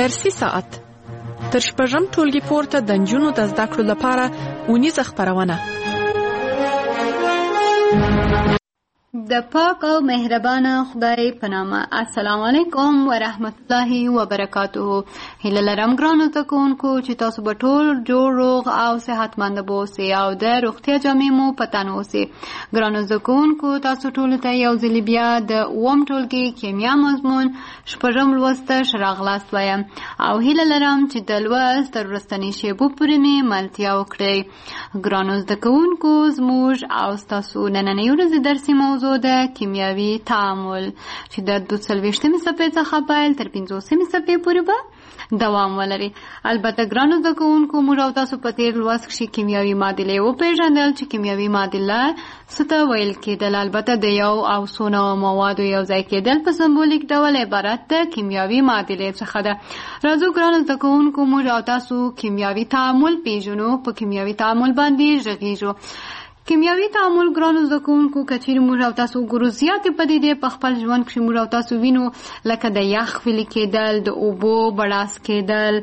درسي ساعت تر شپږم ټولګي پورته د نجونو د زده کړو لپاره اونیزه خپرونه. د پاک او مهربانه خدای په نامه. السلام علیکم ورحمت الله وبرکاته. هیله لرم ګرانو زده کوونکو چې تاسو به ټول جوړ روغ او صحتمند اوسئ او د روغتیا جامې مو په تن اوسئ. ګرانو زده کوونکو تاسو ټولو ته یو ځل بیا د اووم ټولګي کیمیا مضمون شپږم لوست ته راغلاست وایم او هیله لرم چې د لوست تر وروستنۍ شیبو پورې مې ملتیا وکړئ. ګرانو زده کوونکو زموږ او ستاسو نننۍ ورځې درسي موضوع د کیمیاوي تعامل چې د 42مې صفحې څخه پیل تر 50مې صفحې پورې به دوام ولري. البته ګرانو زده کوونکو موږ او تاسو په تېر لوست کښې کیمیاوي معادلې وپېژندل چې کیمیاوي معادله څه ته ویل کېدل. البته د یو او څو نوعو موادو یو ځای کېدل په سمبولیک ډول عبارت د کیمیاوي معادلې څخه ده. راځو ګرانو زده کوونکو موږ او تاسو کیمیاوي تعامل پېژنو، په کیمیاوي تعامل باندې غږېږو. کیمیاوي تعامل ګرانو زده کوونکو که چیرې موږ او تاسو وګورو زیاتې پدیدې په خپل ژوند کښې موږ او تاسو وینو، لکه د یخ ویلې کېدل، د اوبو بړاس کېدل،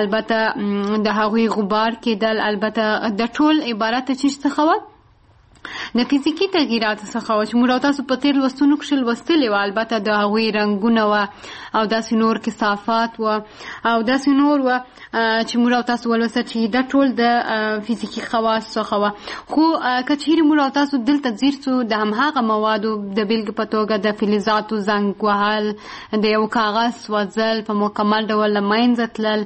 البته د هغوی غبار کېدل، البته د ټول عبارت چیز څخه وه د فزیکي تغییراتو څخه وه چې موږ او تاسو په تېر لوستونو کښې لوستلې وه. البته د هغوی رنګونه وه او داسې نور کثافات وه او داسې نور وه چې موږ او تاسو ولوستل چې دا ټول د فزیکي خواص څخه وه. خو که چیرې موږ او تاسو دلته ځیر سو د همهغه موادو د بېلګې په توګه د فلزاتو زنګ وهل، د یو کاغذ سوځل، په مکمل ډول له منځه تلل،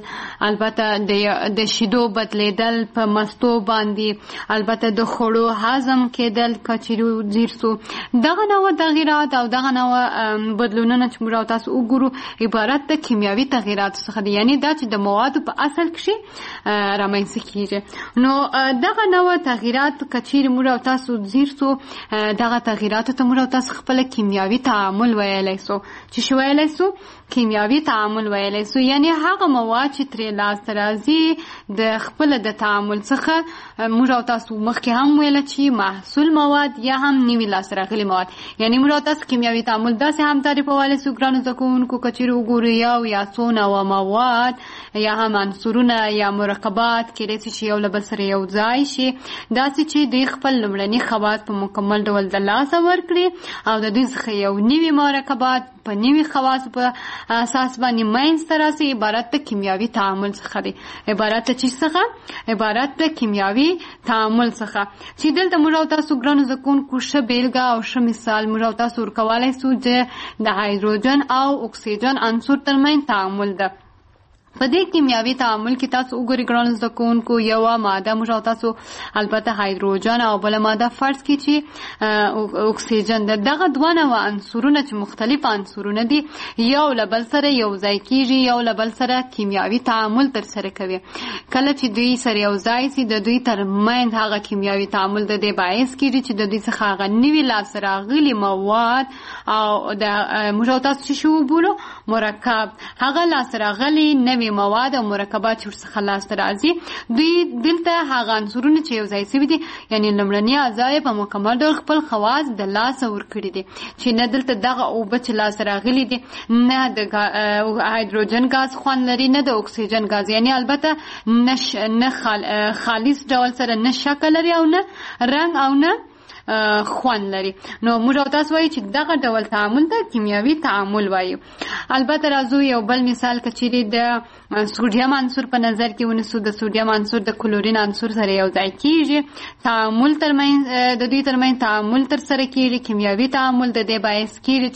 البته د شیدو بدلېدل په مستو باندې، البته د خوړو هضم کېدل که چیرې ځیر سو. دغه نوع تغییرات او دغه نوع بدلونونه چې موږ او تاسو وګورو عبارت د کیمیاوي تغییراتو څخه دي، یعنې دا چې د موادو په اصل کښې رامنځته کېږي. نو دغه نوع تغییرات که چیرې موږ او تاسو ځیر سو دغه تغییراتو ته موږ او تاسو خپله کیمیاوي تعامل ویلی سو. چې شو ویلی سو؟ کیمیاوي تعامل ویلی سو، یعنې هغه مواد چې ترې لاسته راځي د خپله د تعامل څخه موږ او تاسو مخکې هم ویله چې محصول مواد یا هم نوي لاسته راغلي مواد. یعنې موږ او تاسو کیمیاوي تعامل داسې هم تعریفولی سو ګرانو زده کوونکو که چیرې وګورو یو یا څو نوعه مواد یا هم عنصرونه یا مرکبات کېدای شي چې یو له بل سره یو ځای شي، داسې چې دوی خپل لومړني خواص په مکمل ډول د لاسه ورکړي او د دوی څخه یو نوي مرکبات په نوي خواصو په اساس باندې منځته راسي. عبارت د کیمیاوي تعامل څخه دی. عبارت د چی څخه؟ عبارت د کیمیاوي تعامل څخه چې دلته موږ او تاسو ګرانو زده کوونکو ښه بېلګه او ښه مثال موږ او تاسو ورکولی سو چې د هایدروجن او اکسیجن عنصر ترمنځ تعامل ده. په دې کیمیاوي تعامل کې تاسو وګورئ ګرانو زده کوونکو یوه ماده موږ او تاسو البته هایدروجن او بله ماده فرض کړي چې اکسیجن ده. دغه دوه نوعه عنصرونه چې مختلف عنصرونه دي یو له بل سره یو ځای کېږي، یو له بل سره کیمیاوي تعامل ترسره کوي. کله چې دوی سره یو ځای سي د دوی ترمنځ هغه کیمیاوي تعامل د دې باعث کېږي چې د دوی څخه هغه نوي لاسته راغلي مواد او د موږ او تاسو چې شو وبولو مرکب، هغه لاسته راغلي نوي مواد او مرکبات چې ورڅخه لاسته راځي دوی دلته هغه عنصرونه چې یو ځای شوي دي یعنې لومړني اعضا یې په مکمل ډول خپل خواص د لاسه ورکړي دي چې نه دلته دغه اوبه چې لاسته راغلي دي نه د هایدروجن ګاز خوند لري نه د اکسیجن ګاز، یعنې البته نه خالص ډول سره نه شکل لري او نه رنګ او نه خوند لري. نو موږ او تاسو وایو چې دغه ډول تعامل ته کیمیاوي تعامل وایو. البته راځو یو بل مثال که چیرې د سوډیم عنصر په نظر کې ونیسو. د سوډیم عنصر د کلورین عنصر سره یو ځای کېږي، تعامل ترمنځ د دوی ترمنځ تعامل ترسره کېږي. کیمیاوي تعامل د دې باعث کېږي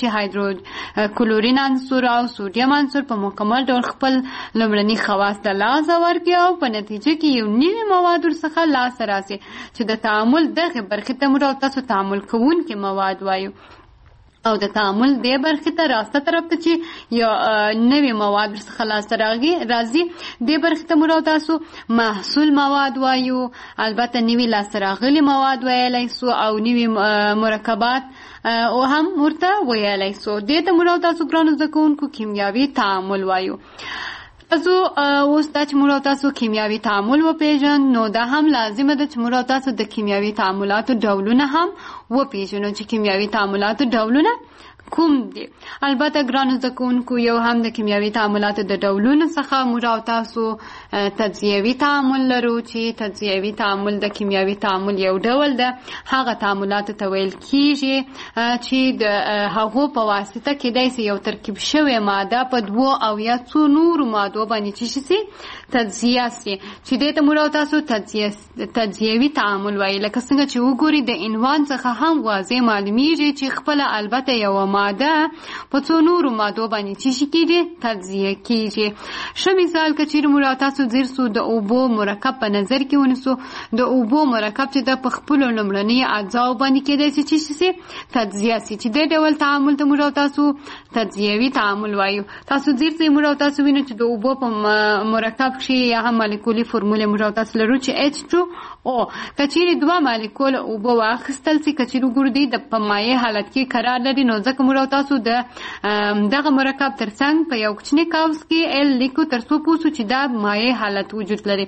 چې کلورین عنصر او سوډیم عنصر په مکمل ډول خپل لومړني خواص د لاسه ورکړي او په نتیجه کې یو نوي مواد ورڅخه لاسته راسي چې د تعامل دغې برخې ته موږ تاسو تعامل کوونکي مواد وایو. او د تعامل دې برخې ته راسته طرف ته چې یو نوي مواد ورڅخه لاسته راځي دې برخې ته موږ تاسو محصول مواد وایو. البته نوي لاسته راغلي مواد ویلی سو او نوي مرکبات او هم ورته ویلی سو. دې ته موږ تاسو ګرانو زده کوونکو کیمیاوي تعامل وایو. تاسو اوس دا چې موږ تاسو کیمیاوي تعامل وپېژنو نو دا هم لازمه ده چې موږ تاسو د کیمیاوي تعاملاتو ډولونه هم وپېژنو چې کیمیاوي تعاملاتو ډولونه کوم دي. البته ګرانو زده کوونکو یو هم د کیمیاوي تعاملاتو د ډولونو څخه موږ او تاسو تجزیوي تعامل لرو چې تجزیوي تعامل د کیمیاوي تعامل یو ډول ده. هغه تعاملاتو ته ویل کیږي چې د هغو په واسطه کېدای شي یو ترکیب شوی ماده په دوو او یا څو نورو مادو باندې چې شي تجزیه شي چې دې ته موږ او تاسو تجزیوي تعامل وایي. لکه څنګه چې وګوري د عنوان څخه هم واضح معلومیږي چې خپل البته یو ماده په څو نورو مادو باندې چې کېږي تجزیه کېږي. ښه مثال که چیرې موږ تاسو ځیر سو د اوبو مرکب په نظر کې ونیسو. د اوبو مرکب چې د په خپلو لومړني اجزاو باندې کېدای شي چې شي تجزیه شي چې دې ډول تعامل ته موږ تاسو تجزیوي تعامل وایو. تاسو ځیر سي موږ تاسو وینئ چې د اوبو په مرکب کې یا هم مالیکولي فرموله موږ تاسو لرو چې H2O. که چیرې دوه مالیکول اوبو واخیستل شي، که چیرې وګورئ د په مایع حالت کې قرار لري، نو ځکه موږ تاسو د دغه مرکب ترڅنګ په یو کوچني قوس کې ال لیکو ترڅو پوه شو چې دا مایع حالت وجود لري.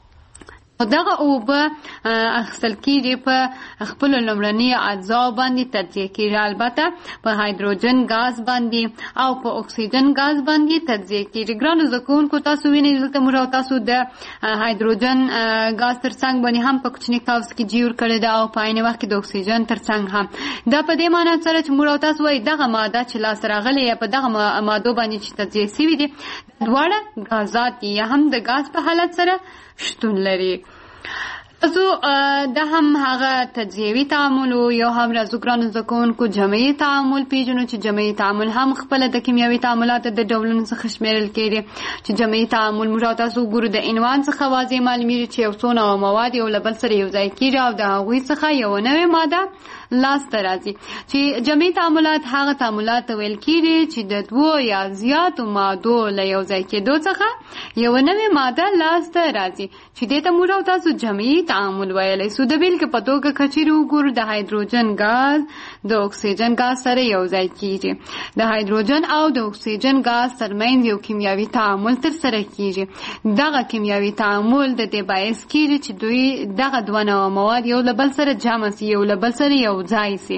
دغه اوبه اخیستل کېږي په خپلو لومړني اجزاو باندې تجزیه کېږي. البته په هایدروجن ګاز باندې او په اکسیجن ګاز باندې تجزیه کېږي. ګرانو زده کوونکو تاسو وینئ دلته موږ او تاسو د هایدروجن ګاز ترڅنګ باندې هم په کوچني قوس کې جوړ کړی ده او په عین وخت کې د اکسیجن ترڅنګ هم. دا په دې معنی سره چې موږ او تاسو وایي دغه ماده چې لاسته راغلې یا په دغه مادو باندې چې تجزیه شوي دي دواړه ګازات دي یا هم د ګاز په حالت سره شتون لري. تاسو دا هم هغه تجزیوي تعامل یو هم راځو ګرانو زده کوونکو جمعي تعامل پیژنو چې جمعي تعامل هم خپله د کیمیاوي تعاملاتو د ډولونو څخه شمیرل کېږي. چې جمعي تعامل موږ تاسو ګورو د عنوان څخه واضح معلومیږي چې یو څو نوع مواد یو له بل سره یو ځای کېږي او د هغوی څخه یو نوې ماده لاسته راځي. چې جمعي تعاملات هغه تعاملات ویل کېږي چې د دوو یا زیاتو مادو له یو ځای کېدو څخه یو نوې ماده لاسته راځي چې دې ته موږ تاسو جمعي تعامل ویلی سو. د بیلګې په توګه که چیرې وګورو د هایدروجن ګاز د اکسیجن ګاز سره یو ځای کېږي. د هایدروجن او د اکسیجن ګاز ترمنځ یو کیمیاوي تعامل ترسره کېږي. دغه کیمیاوي تعامل د دې باعث کېږي چې دوی دغه دوه نوع مواد یو له بل سره جمع سي، یو له بل سره یو ځای سي.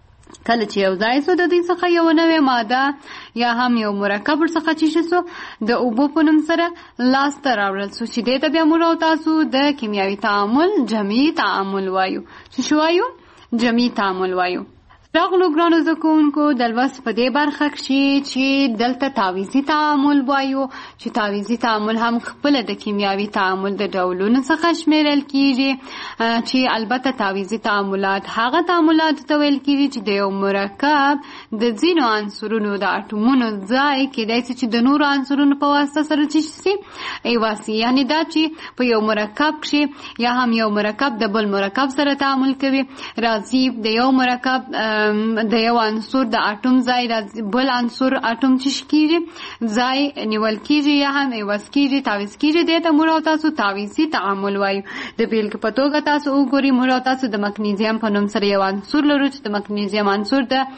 کله چې یو ځای سو د دوی څخه یو نوې ماده یا هم یو مرکب ورڅخه چې سو د اوبو په نوم سره لاسته راوړل سو چې دې ته بیا موږ او تاسو د کیمیاوي تعامل جمعي تعامل وایو. چې شو وایو؟ جمعي تعامل وایو. راغلو ګرانو زده کوونکو د لوست په دې برخه کې چې دلته تعویضي تعامل وایو چې تعویضي تعامل هم خپله د کیمیاوي تعامل د ډولونو څخه شمیرل کېږي. چې البته تعویضي تعاملات هغه تعاملات ته ویل کېږي چې د یو مرکب د ځینو عنصرونو د اټومونو ځای کېدای شي چې د نورو عنصرونو په واسطه سره چې شي ایواسي. یعنی دا چې په یو مرکب کې یا هم یو مرکب د بل مرکب سره تعامل کوي، راځي د یو مرکب د یو عنصر د اټوم ځای د بل عنصر اټوم چې کېږي ځای نیول کېږي یا هم عوض کېږي، تعویض کېږي. دې ته موږ تاسو تعویضي تعامل وایو. د بیلګې په توګه تاسو وګورئ موږ تاسو د مګنیزیم په نوم سره یو عنصر لرو چې د مګنیزیم عنصر د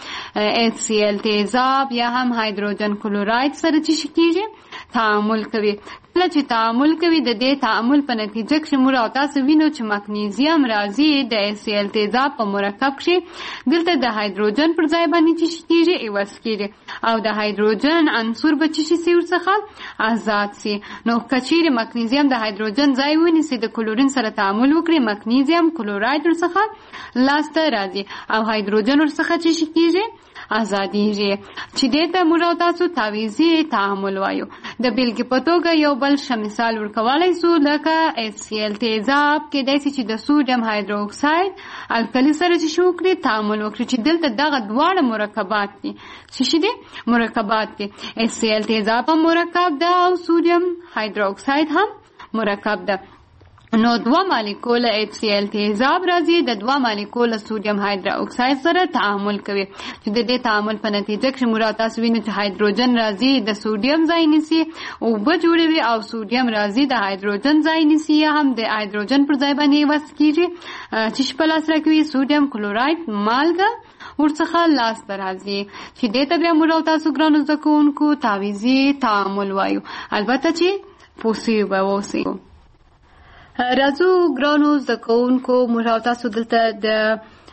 HCl تیزاب یا هم هایدروجن کلوراید سره چې کېږي تعامل کوي. کله چې تعامل کوي د دې تعامل په نتیجه کې موږ تاسو وینو چې مګنیزیم راځي د HCl تیزاب په مرکب کې دلته د هایدروجن پر ځای باندې چې کېږي عوض کېږي او د هایدروجن عنصر به چې شي ورڅخه آزاد سي. نو که چیرې مګنیزیم د هایدروجن ځای ونیسي د کلورین سره تعامل وکړي مګنیزیم کلوراید ورڅخه لاسته راځي او هایدروجن ورڅخه چې کېږي آزادیږي. چې دې ته موږ تاسو تعویضي تعامل وایو. د بیلګې په توګه یو بل ښه مثال ورکولی سو لکه HCl تیزاب کېدای شي چې د سوډیم هایدروکساید الکلي سره چې وکړي تعامل وکړي چې دلته دغه دواړه مرکبات دي چې دي مرکبات دي. HCl تیزاب هم مرکب ده او سوډیم هایدروکساید هم مرکب ده. نو دوه مالیکول HCl تیزاب راځي د دوه مالیکول سوډیم هایدروکساید سره تعامل کوي چې د دې تعامل په نتیجه کې موږ تاسو وینئ چې هایدروجن راځي د سوډیم ځای نیسي اوبه جوړوي او سوډیم راځي د هایدروجن ځای نیسي یا هم د هایدروجن پر ځای باندې وس کېږي چې په لاس راکوي سوډیم کلوراید مالګه ورڅخه لاسته راځي چې دې ته بیا موږ تاسو ګرانو زده کوونکو تعویضي تعامل وایو. البته چې پوسي به اوسئ. راځو ګرانو زده کوونکو موږ تاسو دلته د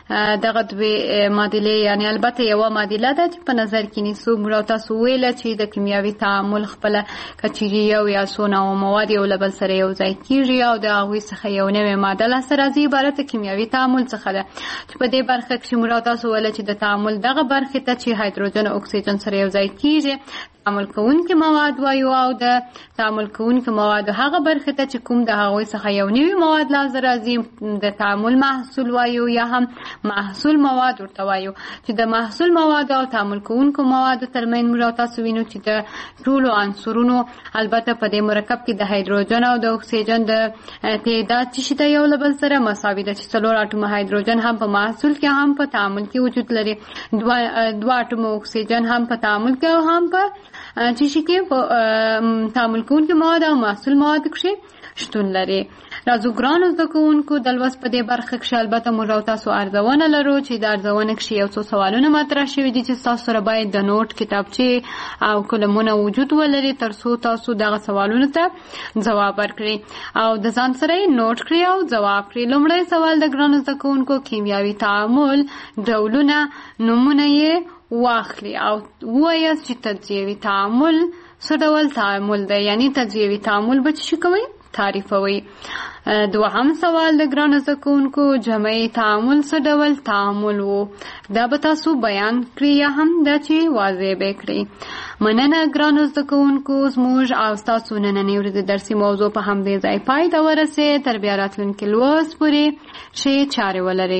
دغه دوی معادلې یعنی البته یوه معادله ده چې په نظر کې نیسو. موږ او تاسو ویله چې د کیمیاوي تعامل خپله که چیرې یو یا څو نوع مواد یو له بل سره یو ځای کېږي او د هغوی څخه یو نوې ماده لاسته راځي، عبارت د کیمیاوي تعامل څخه ده. چې په دې برخه کې موږ او تاسو ویله چې د تعامل دغه برخې ته چې هایدروجن او اکسیجن سره یو ځای کېږي تعامل کوونکي مواد وایو، او د تعامل کوونکي مواد هغه برخې ته چې کوم د هغوی څخه یو نوي مواد لاسته راځي د تعامل محصول وایو یا هم محصول مواد ورته وایو. چې د محصول مواد او تعامل کوونکو موادو ترمنځ موږ او تاسو وینو چې د ټولو عنصرونو البته په دې مرکب کې د هایدروجن او د اکسیجن د تعداد چې د یو له بل سره مساوي ده، چې 4 اټومه هایدروجن هم په محصول کې هم په تعامل کې وجود لري، 2 اټومه اکسیجن هم په تعامل کې او هم په چې کې تعامل کوونکي مواد او محصول مواد کې شتون لري. راځو ګرانو زده کوونکو د لوست په دې برخه کې البته موږ او تاسو ارزونه لرو چې د ارزونه کې یو څو سوالونه مطرح شوي دي چې تاسو سره باید د نوٹ کتابچې او قلمونه وجود ولري تر څو تاسو دغه سوالونو ته ځواب ورکړئ او د ځان سره یې نوٹ کړئ او ځواب کړئ. لومړی سوال د ګرانو زده کوونکو کیمیاوي تعامل ډولونه نومونه یې واخلي او ووایاست چې تجزیوي تعامل څه ډول تعامل دی، یعنی تجزیوي تعامل به څه کوئ تعریفوي. دوهم سوال د ګرانو زده کوونکو جمعي تعامل څه ډول تعامل و، دا به تاسو بیان کړئ یا هم دا چې واضح به کړئ. مننه ګرانو زده کوونکو، زموږ او ستاسو نننۍ ورځې درسي موضوع په همدې ځای پای ته ورسېد. تر بیا راتلونکي لوست پورې ښې چارې ولرئ.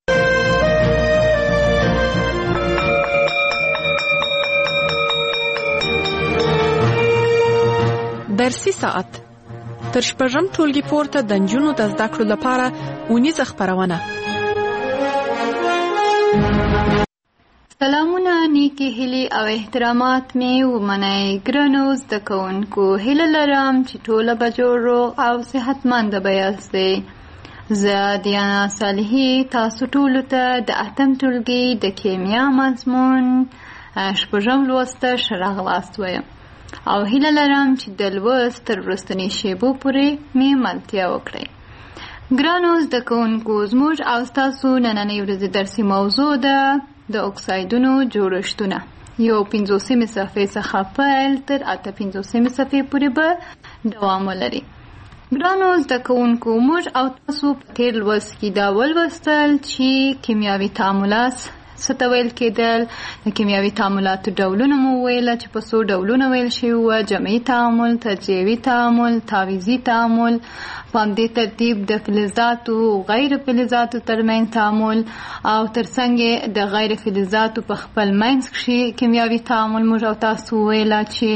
درسي ساعت تر شپږم ټولګي پورته د نجونو د زده کړو لپاره اونیزه خپرونه. سلامونه، نیکی هیلې او احترامات مې ومنئ. ګرانو زده کوونکو، هیله لرم چې ټوله به جوړ روغ او صحتمنده به یاستئ. زه دیانا صالحي تاسو ټولو ته د 8م ټولګي د کیمیا مضمون شپږم لوست ته ښه راغلاست وایم او هیله لرم چې د لوست تر وروستنۍ شیبو پورې مې ملتیا وکړئ. ګرانو زده کوونکو، زموږ او ستاسو نننۍ ورځې درسي موضوع ده د اکسایدونو جوړښتونه. یو 50مې صفحې څخه پیل تر 58مې صفحې پورې به دوام ولري. ګرانو زده کوونکو، موږ او تاسو په تېر لوست کې دا ولوستل چې کیمیاوي تعاملات څه ته ویل کېدل. د کیمیاوي تعاملاتو ډولونه مو ویله چې په څو ډولونه ویل شوي وه: جمعي تعامل، تجزیوي تعامل، تعویضي تعامل، په همدې ترتیب د فلزاتو او غیر فلزاتو ترمنځ تعامل او ترڅنګ د غیر فلزاتو په خپل منځ کښې کیمیاوي تعامل موږ او تاسو ویله. چې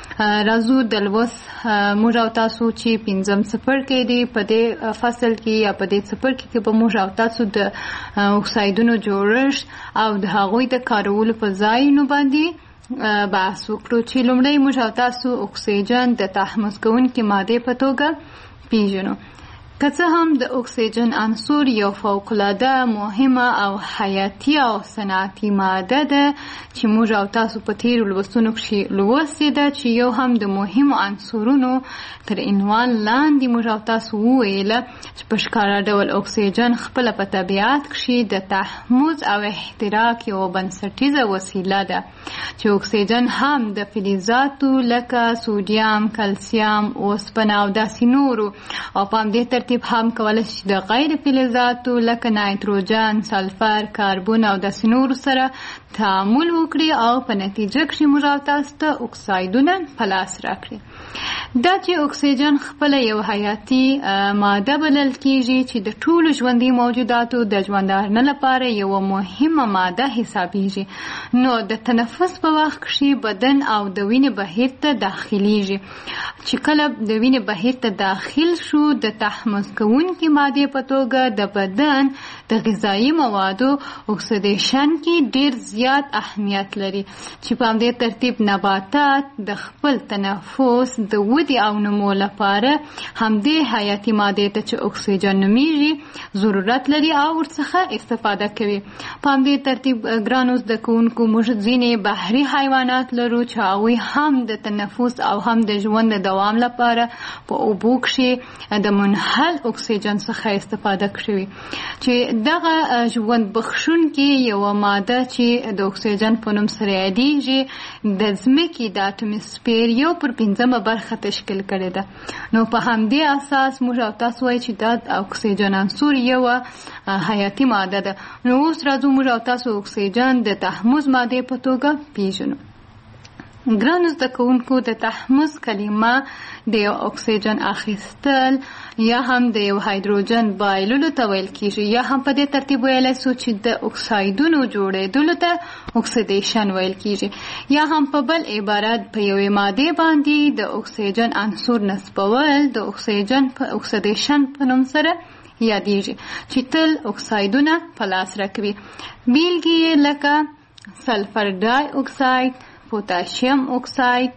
راځو د لوست موږ او تاسو چې 5م څپرکی دی په دې فصل کې یا په دې څپرکي کې به موږ او تاسو د اکسایدونو جوړښت او د هغوی د کارولو په ځایونو باندې بحث وکړو. چې لومړی موږ او تاسو اکسیجن د تحمض کوونکې مادې په توګه پیژنو. که څه هم د اکسیجن عنصر یو فوق‌العاده مهمه او حیاتي او صنعتي ماده ده چې موږ او تاسو په تېرو لوستونو کښې لوستې ده چې یو هم د مهمو عنصرونو تر عنوان لاندې موږ او تاسو وویله چې په ښکاره ډول اکسیجن خپله په طبیعت کښې د تحمض او احتراق یوه بنسټیزه وسیله ده چې اکسیجن هم د فلزاتو لکه سودیم، کلسیم، اوسپنه او داسې نورو او په همدې ترتیب هم کولی شي د غیر فلزاتو لکه نایتروجن، سلفر، کاربون او داسې نورو سره تعامل وکړي او په نتیجه کښې موږ او تاسو ته اکسایدونه په لاس راکړي. دا چې اکسیجن خپله یو حیاتي ماده بلل کېږي چې د ټولو ژوندي موجوداتو د ژوندارنه لپاره یوه مهمه ماده حسابېږي. نو د تنفس په وخت کښې بدن او د وینې بهیر ته داخلیږي. چې کله د وینې بهیر ته داخل شو د تحمض کوونکې مادې په توګه د بدن د غذایي موادو اکسیدیشن کې ډېر زیات اهمیت لري چې په همدې ترتیب نباتات د خپل تنفس د ودې او نمو لپاره همدې حیاتي مادې ته چې اکسیجن نومیږي ضرورت لري او ورڅخه استفاده کوي. په همدې ترتیب ګرانو زده کوونکو، موږ ځینې بحري حیوانات لرو چې هغوی هم د تنفس او هم د ژوند د دوام لپاره په اوبو کښې د منحل نورمال اکسیجن څخه استفاده کوي چې دغه ژوند بخښونکي یو ماده چې د اکسیجن په نوم سره یادیږي د ځمکې د اټموسفیر 1/5 برخه تشکیل کړې ده. نو په همدې اساس موږ او تاسو وایو چې دا اکسیجن عنصر یو حیاتي ماده ده. نو اوس راځو موږ او تاسو اکسیجن د تحمض ماده په توګه پیژنو. ګرانو زده کوونکو د تحمض کلمه د یو اکسیجن اخیستل یا هم د یو هایدروجن بایللو ته ویل کیږي یا هم په دې ترتیب ویلی سو چې د اکسایدونو جوړېدلو ته اکسیدیشن ویل کیږي یا هم په بل عبارت په یوې مادې باندې د اکسیجن عنصر نصبول د اکسیدیشن په نوم سره یادیږي چې تل اکسایدونه په لاس راکوي. بیلګې یې لکه سلفر ډای اکساید، پوتاشیم اکساید،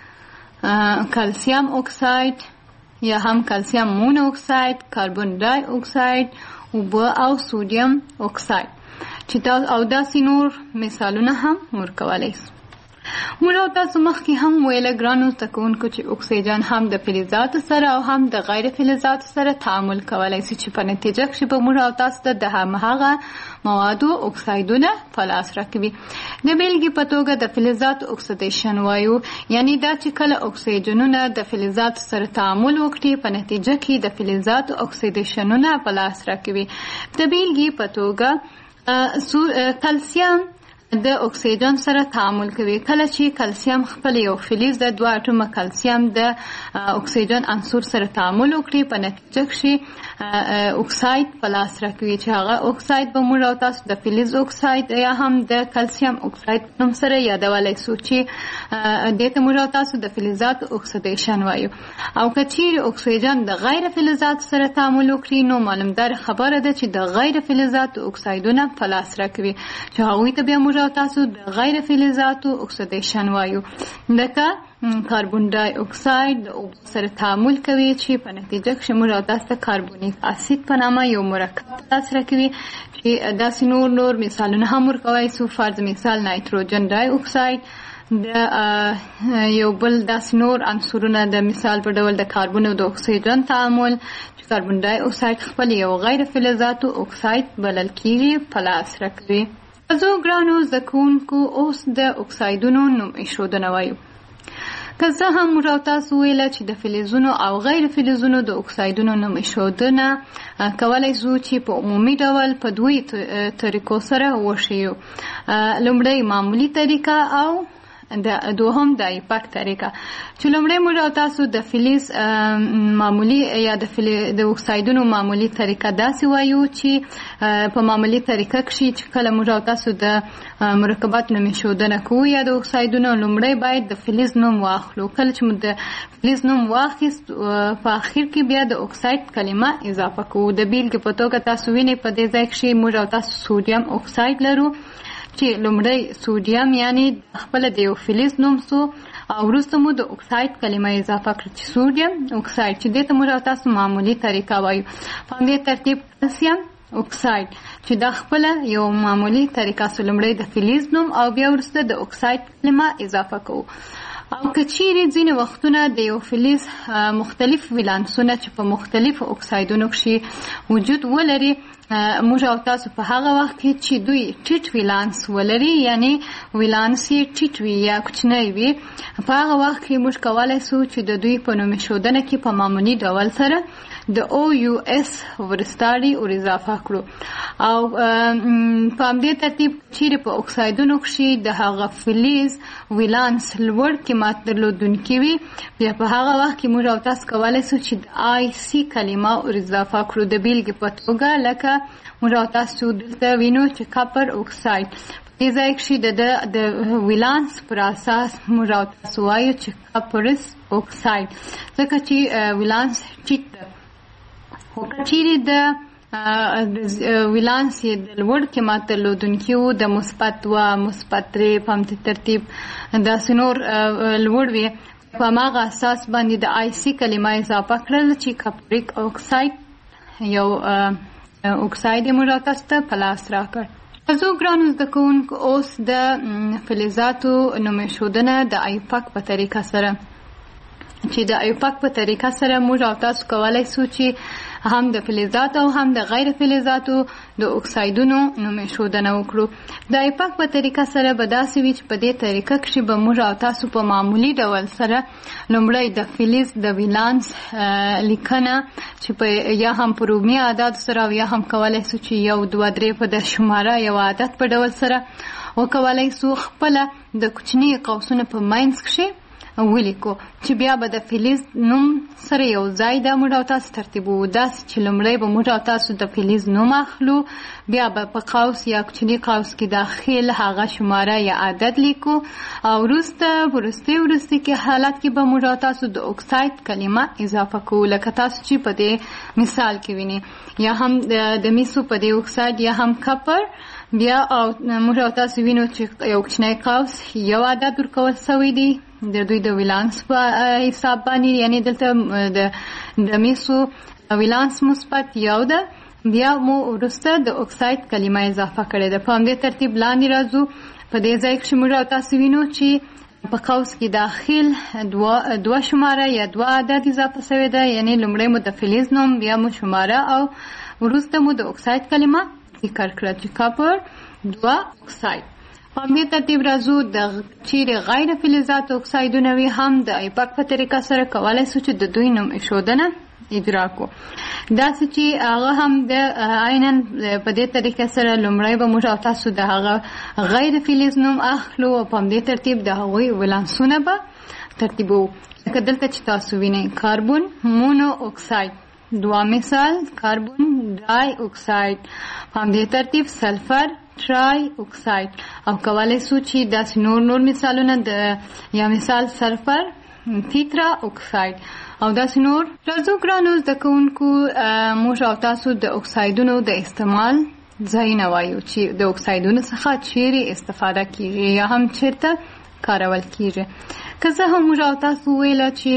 کلسیم اکساید یا هم کلسیم مون اکساید، کاربن ډای اکساید، اوبه او سودیم اکساید چې او داسې نور مثالونه هم ورکولی سو. موږ او تاسو مخکې هم ویله ګرانو زده کوونکو چې اکسیجن هم د فلزاتو سره او هم د غیر فلزاتو سره تعامل کولی سي چې په نتیجه کښې به موږ او تاسو ته د همهغه موادو اکسایدونه په لاس راکوي. د بیلګې په توګه د فلزاتو اکسیدیشن وایو، یعنی دا چې کله اکسیجنونه د فلزاتو سره تعامل وکړي په نتیجه کې د فلزاتو اکسیدیشنونه په لاس راکوي. د بیلګې په توګه کلسیم د اکسیجن سره تعامل کوي. کله چې کلسیم خپل یو فلز د 2 اټومه کلسیم د اکسیجن عنصر سره تعامل وکړي په نتیجه کې اکساید په لاس راکوي چې هغه اکساید به موږ او تاسو د فلز اکساید یا هم د کلسیم اکساید په نوم سره یادولی سو چې دې ته موږ او تاسو د فلزاتو اکسیدیشن وایو. او که چیرې اکسیجن د غیر فلزاتو سره تعامل وکړي نو معلومدار خبره ده چې د غیر فلزاتو اکسایدونه په لاس راکوي چې هغوی ته بیا موږ او تاسو د غیر فلزاتو اکسیدیشن وایو. لکه کاربن ډای اکساید د اوبو سره تعامل کوي چې په نتیجه کې موږ او تاسو ته کاربونیک اسید په نامه یو مرکب په لاس راکوي چې داسې نور مثالونه هم ورکولی سو. فرض مثال نایتروجن ډای اکساید د یو بل داسې نور عنصرونه د مثال په ډول د کاربن او د اکسیجن تعامل چې کاربن ډای اکساید خپل یو غیر فلزاتو اکساید بلل کیږي په لاس راکوي. زه ګرانو زده کوونکو اوس د اکسایدونو نوم ایښودنه وایو. که زه هم موږ او تاسو ویله چې د فلزونو او غیر فلزونو د اکسایدونو نوم ایښودنه کولی سو چې په عمومي ډول په 2 طریقو سره وښیو. لومړی معمولي طریقه او د دوهم د ایپاک طریقه چې لومړی موږ او تاسو د فلز معمولي یا د اکسایدونو معمولي طریقه داسې وایو چې په معمولي طریقه کښې چې کله موږ او تاسو د مرکبات نوم ایښودنه کوو یا د اکسایدونو لومړی باید د فلز نوم واخلو. کله چې موږ د فلز نوم واخیست په اخر کې بیا د اکساید کلمه اضافه کوو. د بیلګې په توګه تاسو وینئ په دې ځای کښې موږ او تاسو سودیم اکساید لرو چې لومړی سودیم یعنی خپل د یو فلز نوم سو او وروسته مو د اکساید کلمه اضافه کړه چې سودیم اکساید چې دې ته موږ او تاسو معمولي طریقه وایو. په همدې ترتیب کلسیم اکساید چې دا خپل یو معمولي طریقه سو، لومړی د فلز نوم او بیا وروسته د اکساید کلمه اضافه کوو. او که چیرې ځینې وختونه د یو فلز مختلف ولانسونه چې په مختلفو اکسایدونو کښې وجود ولري موږ او تاسو په هغه وخت کې چې دوی ټیټ ولانس ولري یعنی ولانس یې ټیټ وي یا کوچنی وي په هغه وخت کې موږ کولی سو چې د دوی په نوم ایښودنه کې په معمولي ډول سره د OUS ورستاړي ور اضافه کړو. او په همدې ترتیب چیرې په اکسایدونو کښې د هغه فلز ولانس لوړ قیمت درلودونکي وي بیا په هغه وخت کې موږ او تاسو کولی سو چې د IC کلمه ور اضافه کړو. د بیلګې په توګه لکه موږ او تاسو دلته وینو چې کاپر اکساید دې ځای کښې د ولانس پر اساس موږ او تاسو وایو چې کاپرس اکساید ځکه چې ولانس ټیټ ده. خو که چیرې د ولانس یې د لوړ قیمت درلودونکي وو د مثبت 2 مثبت 3 په همدې ترتیب داسې نور لوړ وي په هماغه اساس باندې د IC کلمه اضافه کړل چې کاپریک اکساید یو اکساید یې موږ تاسو ته په لاس راکړ. زه ګرانو زده کوونکو اوس د فلزاتو نوم ایښودنه د ایپاک په طریقه سره چې د ایپاک په طریقه سره موږ او تاسو کولی سو چې هم د فلزات او هم د غیر فلزاتو د اکسایدونو نوم ښودنه وکړو. د ایپاک په طریقه سره به داسې وي چې په دې طریقه کښې به موږ او تاسو په معمولي ډول سره لومړی د فلز د ولانس لیکنه چې په یا هم په رومي عدد سره او یا هم کولی سو چې 1 2 3 په د شماره یو عدد په ډول سره وکولی سو خپله د کوچني قوسونو په منځ کښې ولیکو چې بیا به د فلز نوم سره یو ځای دا موږ او تاسو ترتیبو. داسې چې لومړی به موږ او تاسو د فلز نوم اخلو، بیا به په قوس یا کوچني قوس کې داخل هغه شماره یا عدد لیکو او وروسته وروستي کې حالت کې به موږ او تاسو د اکساید کلمه اضافه کوو، لکه تاسو چې په دې مثال کې وینئ، یا هم د میسو په دې اکساید یا هم کپر. بیا او موږ او تاسو وینو چې یو کوچنی قوس یو عدد ورکول سوی دی د دوی د ولانس په حساب باندې، یعنی دلته د میسو ولانس مثبت یو ده. بیا مو وروسته د اکساید کلمه اضافه کړې ده. په همدې ترتیب لاندې راځو. په دې ځای کې موږ او تاسو وینو چې په قوس کې داخل دوه شماره یا دوه عدد اضافه شوی ده، یعنی لومړی مو د فلز نوم، بیا مو شماره او وروسته مو د اکساید کلمه ذکر کړه چې کاپر 2 اکساید. په همدې ترتیب راځو د چیرې غیر فلزات اکسایدونه وي هم د ایپاک په طریقه سره کولی سو چې د دوی نوم ایښودنه اجرا کو. داسې چې هغه هم د عیناً په دې طریقه سره لومړی به موږ او تاسو د هغه غیر فلز نوم اخلو او په همدې ترتیب د هغوی ولانسونه به ترتیبو. لکه دلته چې تاسو وینئ کاربون مونو اکساید، دوه مثال کاربون ډای اکساید، په همدې ترتیب سلفر ټرای اکساید، او کولی سو چې داسې نور مثالونه د یا مثال سلفر تیترا اکساید او داسې نور. راځو ګرانو زده کوونکو، موږ او تاسو د اکسایدونو د استعمال ځایونه وایو چې د اکسایدونو څخه چیرې استفاده کیږي یا هم چیرته کارول کیږي. که زه هم موږ او تاسو ویله چې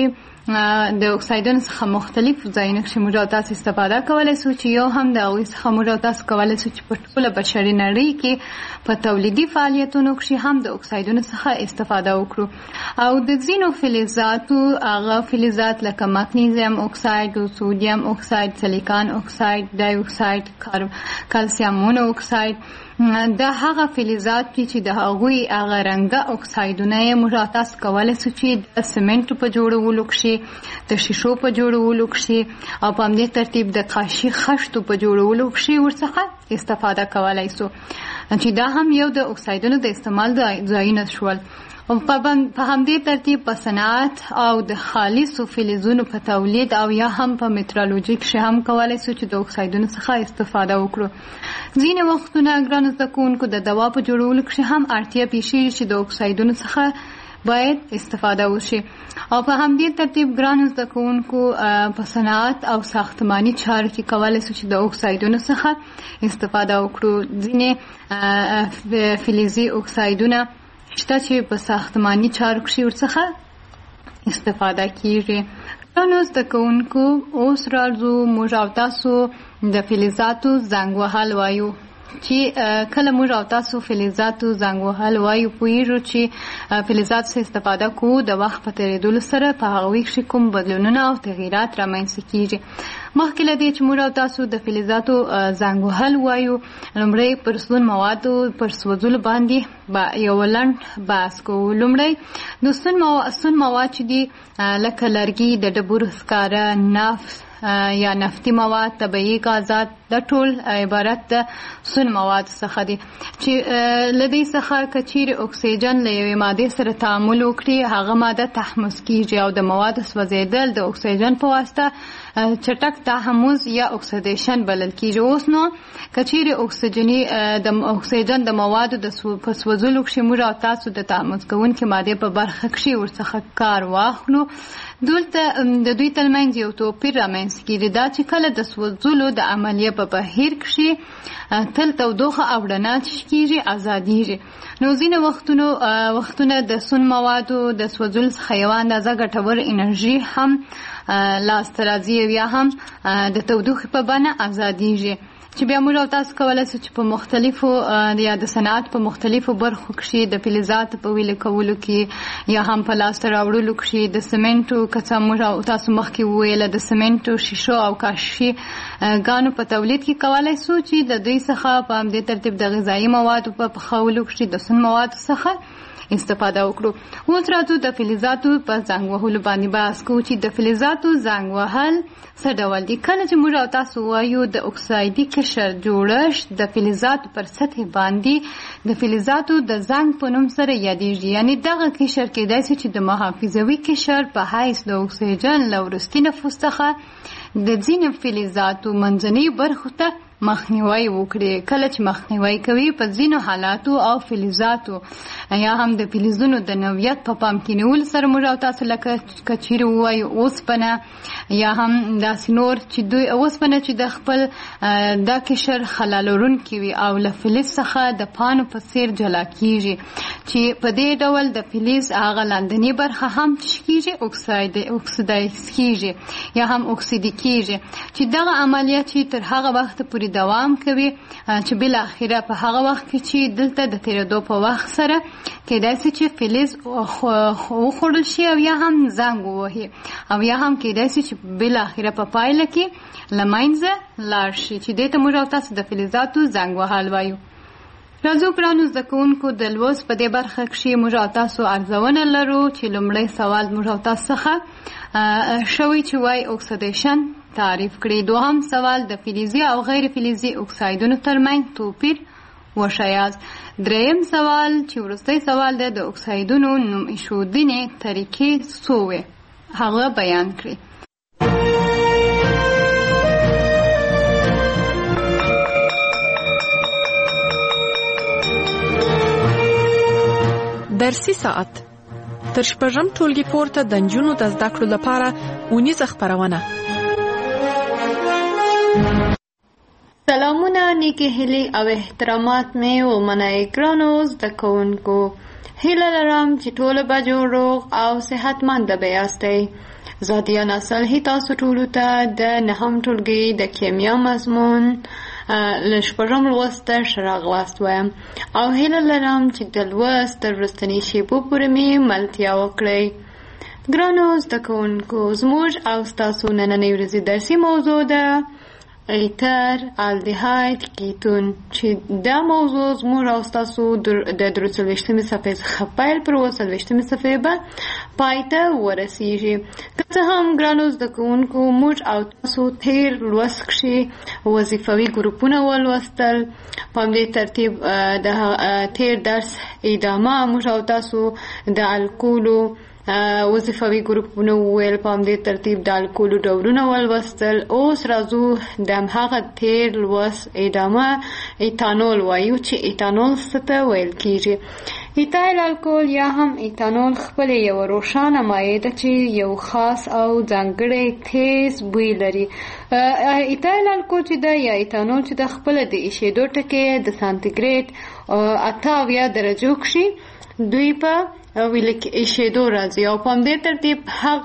د اکسایدونو څخه مختلف ځایونه کې موږ او تاسو استفاده کولی سو چې یو هم د هغوی څخه موږ او تاسو کولی سو چې په ټوله بشري نړۍ کې په تولیدي فعالیتونو کې هم د اکسایدونو څخه استفاده وکړو. او د ځینو فلزاتو هغه فلزات لکه مګنیزیم اکساید، سودیم اکساید، سیلیکان اکساید، ډای اکساید، کلسیم مونو اکساید، دا هغه فلزات دي چې د هغوی هغه رنګه اکسایدونه یې موږ تاسو کولی سو چې د سمنټو په جوړولو کښې، د شیشو په جوړولو کښې او په همدې ترتیب د قاشي خښتو په جوړولو کښې ورڅخه استفاده کولی سو، چې دا هم یو د اکسایدونو د استعمال ځایونه شول. په همدې ترتیب په صنعت او د خالصو فلزونو په تولید او یا هم په مترالوژي کښې هم کولی سو چې د اکسایدونو څخه استفاده وکړو. ځینې وختونه ګرانو زده کوونکو د دوا په جوړولو کښې هم اړتیا پیښیږي چې د اکسایدونو څخه باید استفاده وشي. او په همدې ترتیب ګرانو زده کوونکو په صنعت او ساختماني چارو کې کولی سو چې د اکسایدونو څخه استفاده وکړو. ځینې فلزي اکسایدونه شته چې په ساختماني چارو کښې ورڅخه استفاده کیږي. ګرانو زده کوونکو، اوس راځو موږ او تاسو د فلزاتو زنګ وهل وایو چې کله موږ او تاسو فلزاتو زنګ وهل وایو پوهیږو چې فلزات څخه استفاده کوو د وخت په تېرېدلو سره په هغوی کښې کوم بدلونونه او تغییرات رامنځته کیږي. مخکې له دې چې موږ او تاسو د فلزاتو زنګ وهل وایو، لومړی پر سون موادو پر سوځولو باندې یو لنډ بحث کوو. لومړی د سون مواد چې دي لکه لرګي، د ډبرو سکاره، نفت یا نفتي مواد، طبیعي غازات، دا ټول عبارت د سون مواد څخه دي چې له دې څخه که چیرې اکسیجن له یوې مادې سره تعامل وکړي، هغه ماده تحمض کیږي او د موادو سوځېدل د اکسیجن په واسطه چټک تحمض یا اکسیدیشن بلل کیږي. اوس نو که چیرې اکسیجن د موادو په سوځولو کښې موږ او تاسو د تحمض کوونکې مادې په برخه کښې ورڅخه کار واخلو، دلته د دوی ترمنځ یو توپیر رامنځته کیږي، دا چې کله د سوځولو د عملیې په بهیر کښې تل تودوخه او رڼا کیږي، ازادیږي. نو ځینې وختونه د سون موادو د سوځولو څخه یوه اندازه ګټور انرژي هم لاسته راځي یا هم د تودوخې په بڼه ازادیږي، چې بیا موږ او تاسو کولی شو چې په مختلفو یا د صنعت په مختلفو برخو کې د فلزاتو په ویلې کولو کې یا هم په لاسته راوړلو کې د سمنټو کڅه موږ او تاسو مخکې وویله د سمنټو شیشو او کاشي ګانو په تولید کې کولی شو چې د دوی څخه په همدې ترتیب د غذایي موادو په پخولو کې د سون موادو څخه استفاده وکړو. اوس راځو د فلزاتو په زنګ وهلو باندې بحث کوو چې د فلزاتو زنګ وهل څه ډول دي. کله چې موږ او تاسو وایو د اکسایدي قشر جوړښت د فلزاتو پر سطح باندې د فلزاتو د زنګ په نوم سره یادېږي، یعنی دغه قشر کېدای شي چې د محافظوي قشر په حیث د اکسیجن له وروستي نفوس څخه د ځینو فلزاتو منځنۍ برخو ته مخنیوي وکړي. کله چې مخنیوي کوي په ځینو حالاتو او فلزاتو یا هم د فلزونو د نوعیت په پام کې نیول سره موږ او تاسو لکه کچیر وایو اوسپنه یا هم داسې نور چې دوی اوسپنه چې د خپل د قشر خلا لرونکي وي او له فلز څخه د پانو په څیر جلا کیږي، چې په دې ډول د فلز هغه لاندنۍ برخه هم کیږي اکسیدایز کیږي یا هم اکسیدي کیږي، چې دغه عملیات چې تر هغه وخت پورې دوام کوي چې بل اخیره په هغه وخت کې چې دلته د تیرېدو په وخت سره کېدای شي چې فلز وخوړل شي او یا هم زنګ ووهي او یا هم کېدای شي چې بل اخیره په پایله کې له منځه لاړ شي، چې دې ته موږ او تاسو د فلزاتو زنګ وهل وایو. راځو ګرانو زده کوونکو د لوست په دې برخه کې موږ او تاسو ارزونه لرو چې لومړی سوال موږ او تاسو څخه شوی چې وایي اکسیدیشن تعریف کړي. دوهم سوال د فلزي او غیر فلزي اکسایدونو ترمنځ توپیر وښایاست. دریم سوال چې وروستی سوال دی د اکسایدونو نوم ایښودنې طریقې څو وې هغه بیان کړي. درسي ساعت تر شپږم ټولګي پورته د نجونو د زده کړو لپاره اونیزه خپرونه. سلامونه، نیکی هیلې او احترامات مې ومنئ ګرانو زده کوونکو. هیله لرم چې ټوله به جوړ روغ او صحتمنده به یاستئ. زادیا نسل هی تاسو ټولو ته د نهم ټولګي د کیمیا مضمون له شپږم لوست ښه راغلاست وایم او هیله لرم چې د لوست تر وروستنۍ شېبو پورې مې ملتیا وکړئ. ګرانو زده کوونکو، زموږ او ستاسو نننۍ ورځې درسي موضوع ده ایتر الدهاید کیتون، چې دا موضوع زموږ او ستاسو د 23مې صفحې څخه پیل پر 23مې صفحې به پای ته ورسیږي. که څه هم ګرانو زده کوونکو موږ او تاسو تیر لوست کښې وظیفوي ګروپونه ولوستل، په همدې ترتیب د تیر درس ادامه موږ او تاسو د الکولو وظیفوي ګروپونه وویل، په همدې ترتیب د الکولو ډولونه ولوستل. اوس راځو د هماغه تیر لوست ادامه ایتانول وایو چې ایتانول څه ته ویل کیږي. ایتایل الکول یا هم ایتانول خپل یو روښانه مایع ده چې یو خاص او ځانګړی تیز بوی لري. ایتایل الکول چې ده یا ایتانول چې ده خپل د ایشېدو ټکي د سانتیګریډ 88 درجو کښې دوی په ایشېدو راځي او په همدې ترتیب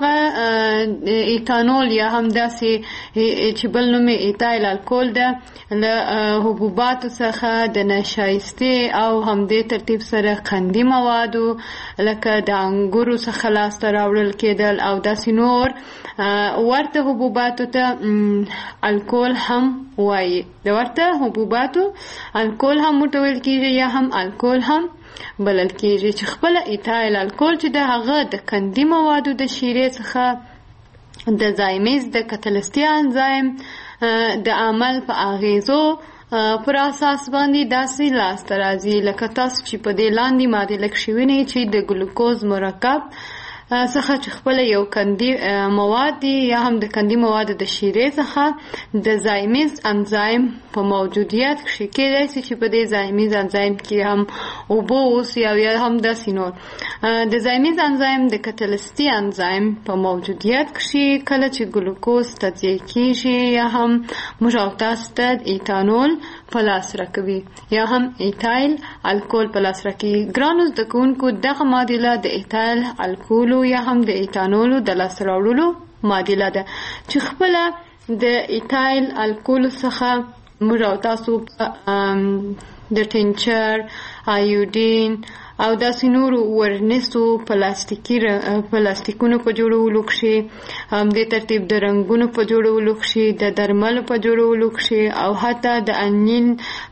هغه ایتانول یا هم داسې چې بل نوم یې ایتایل الکول ده له حبوباتو څخه د نشایستې او همدې ترتیب سره قندي موادو لکه د انګورو څخه لاسته راوړل کېدل او داسې نور ورته حبوباتو ته الکول هم وایي. د ورته حبوباتو الکول هم ورته ویل کېږي یا هم الکول هم بلل کېږي، چې خپل ایتایل الکول چې د هغه د قندي موادو د شیرې څخه د زایمیز د کتلستي انزایم د عمل په اغیزو پر اساس باندې داسې لاسته راځي لکه تاسو چې په دې لاندې ماده لک شویني چې د ګلوکوز مرکب څخه چې خپل یو قندي مواد دي یا هم د قندي موادو د شیرې څخه د زایمیز انزایم په موجودیت کې کېدای شي چې په دې زایمیز انزایم کې هم اوبه اوسي یا هم داسې نور د زایمیز انزایم د کتلستي انزایم په موجودیت کې کله چې ګلوکوز تجزیه کېږي یا هم موږ او تاسو ته ایتانول په لاس راکوي یا هم ایتایل الکول په لاس راکوي. ګرانو زده کوونکو، دغه معادله د ایتایل الکولو یا هم د ایتانولو د لاسته راوړلو معادله ده چې خپله د ایتایل الکولو څخه موږ او تاسو د ټینچر، آیوډین او داسې نورو ورنیسو پلاستیکونو په جوړولو کښې، همدې ترتیب د رنګونو په جوړولو کښې، د درملو په جوړولو کښې او حتی د انین